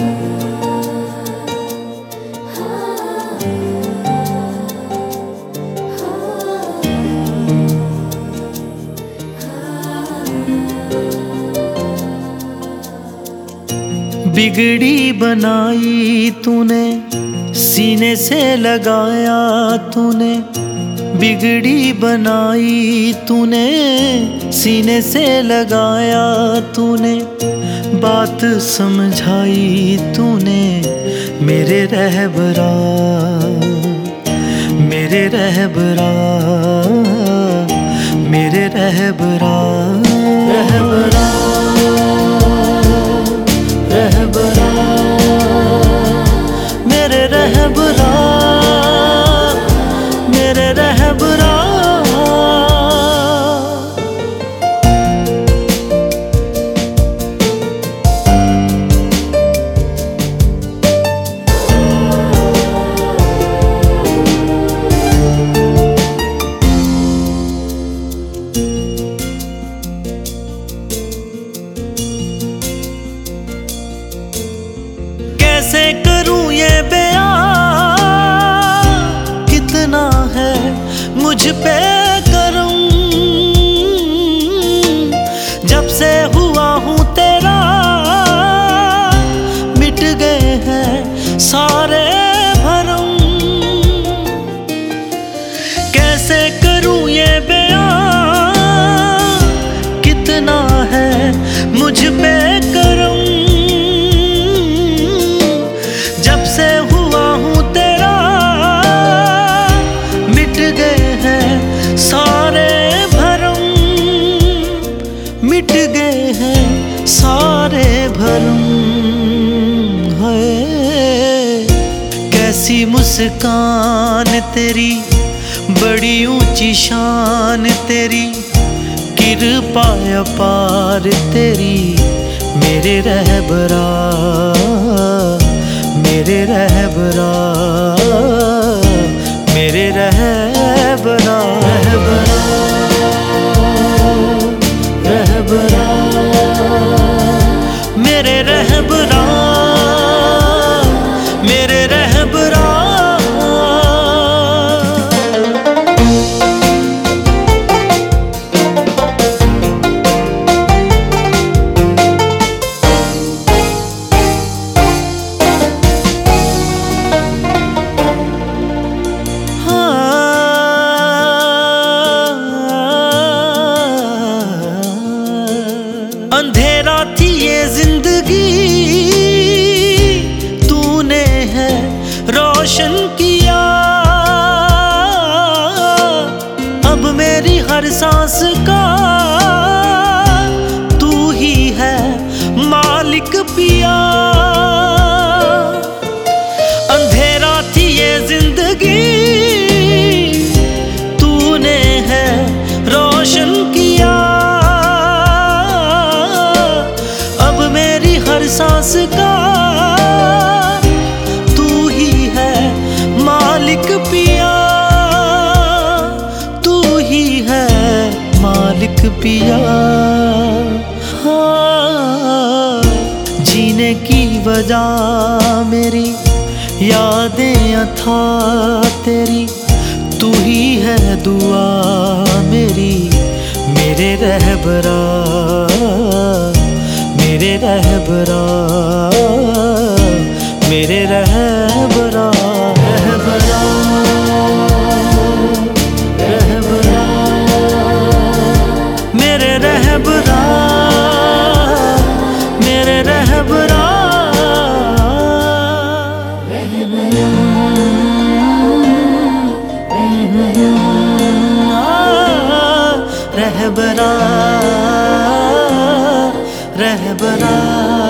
बिगड़ी बनाई तूने, सीने से लगाया तूने। बिगड़ी बनाई तूने, सीने से लगाया तूने। बात समझाई तूने मेरे रहबरा, मेरे रहबरा, मेरे रहबरा, रहबरा, रहबरा, मेरे रहबरा, मेरे रहबरा। कैसे करूं ये बयां, कितना है मुझ पे करम। जब से हुआ हूं तेरा, मिट गए हैं सारे भरम। कैसे करूं ये बयां, कितना है मुझ पे करम। जब से हुआ हूं तेरा, मिट गए हैं सारे भरम, मिट गए हैं सारे भरम। है कैसी मुस्कान तेरी, बड़ी ऊंची शान तेरी। कृपा अपार तेरी मेरे रहबरा, मेरे रहबरा, मेरे रहबरा, रहबरा, रहबरा, मेरे रहबरा, मेरे रहबरा। अंधेरा थी ये जिंदगी, तूने है रोशन किया। अब मेरी हर सांस का तू ही है मालिक पिया। अंधेरा थी ये जिंदगी, तूने है रोशन किया। हर सांस का तू ही है मालिक पिया, तू ही है मालिक पिया। हाँ, जीने की वजह मेरी यादें अथा तेरी। तू ही है दुआ मेरी, मेरे रहबरा, मेरे रहबरा, मेरे रहबरा, रहबरा, रहबरा, मेरे रहबरा, मेरे रहबरा, रहबरा, रहबरा।